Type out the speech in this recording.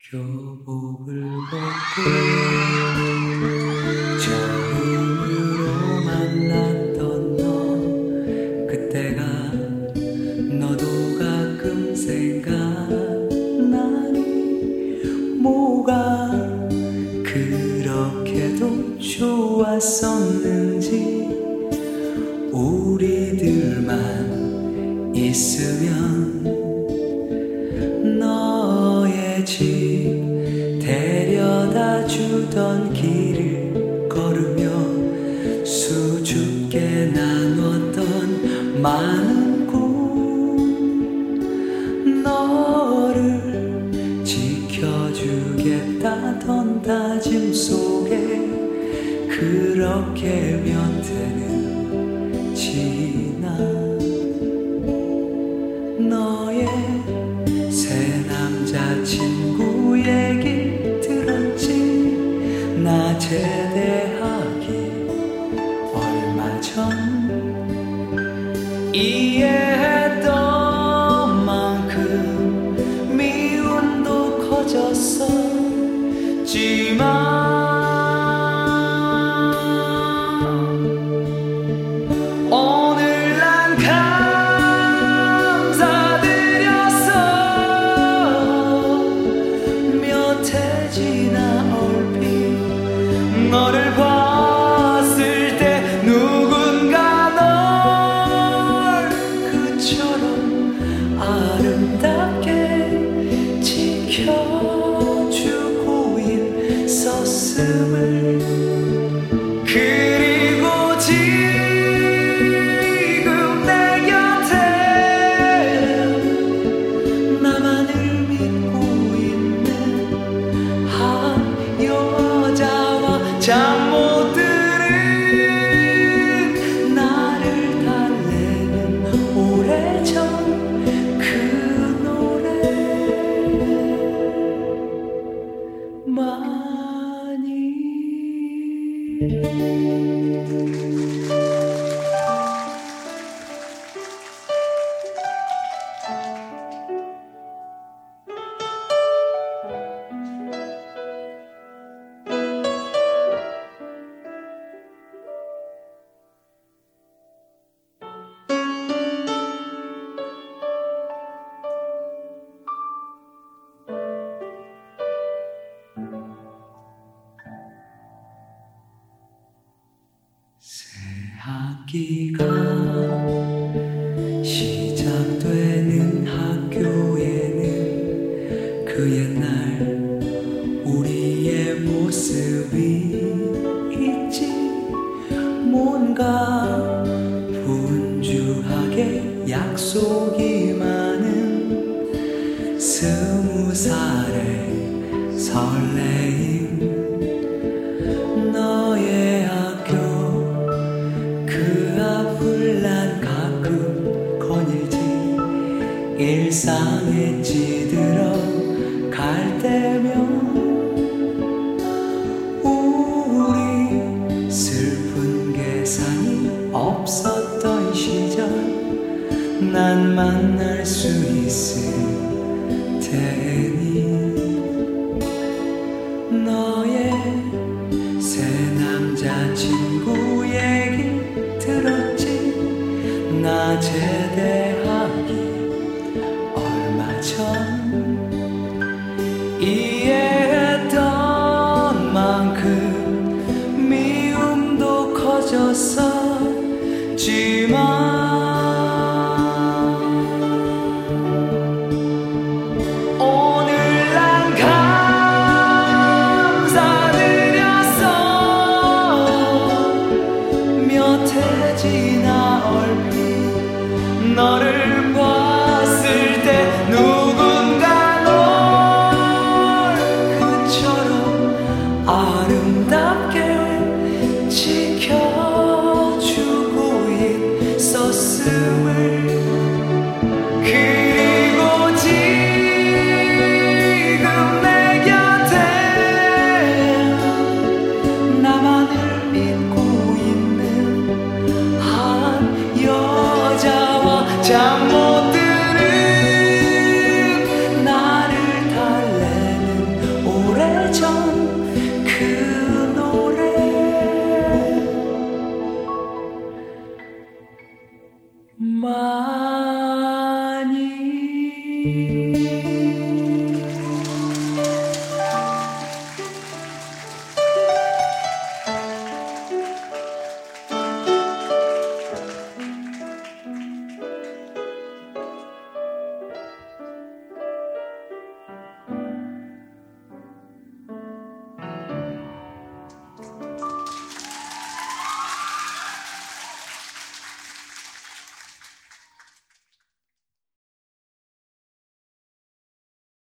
교복을 벗고 처음으로 만났던 너, 그때가 너도 가끔 생각나니. 뭐가 그렇게도 좋았었는지. 우리들만 있으면 너의 집 데려다 주던 길을 걸으며 수줍게 나눴던 많은 꿈, 너를 지켜주겠다던 다짐 속에 그렇게 몇 해는 지나. 너의 새 남자친구 얘기 들었지. 나 제대하기 얼마 전 이해했던 만큼 미움도 커졌었지만 너를 봤을 때 누군가 널 그처럼 아름답게 지켜주고 있었음을. 그리고 지금 내 곁에 나만을 믿고 있는 한 여자와 잠 못 들은 나를 달래는 오래전 그 노래. 많이 새 학기가 시작되는 학교에는 그 옛날 우리의 모습이 있지. 뭔가 분주하게 약속이 많은 20살의 설레임. 너의 그 앞을 난 가끔 거닐지. 일상에 찌들어 갈 때면 우리 슬픈 계산이 없었던 시절 난 만날 수 있을 테니. 너의 새 남자친구 얘기 들었지. 나 제대하기 얼마 전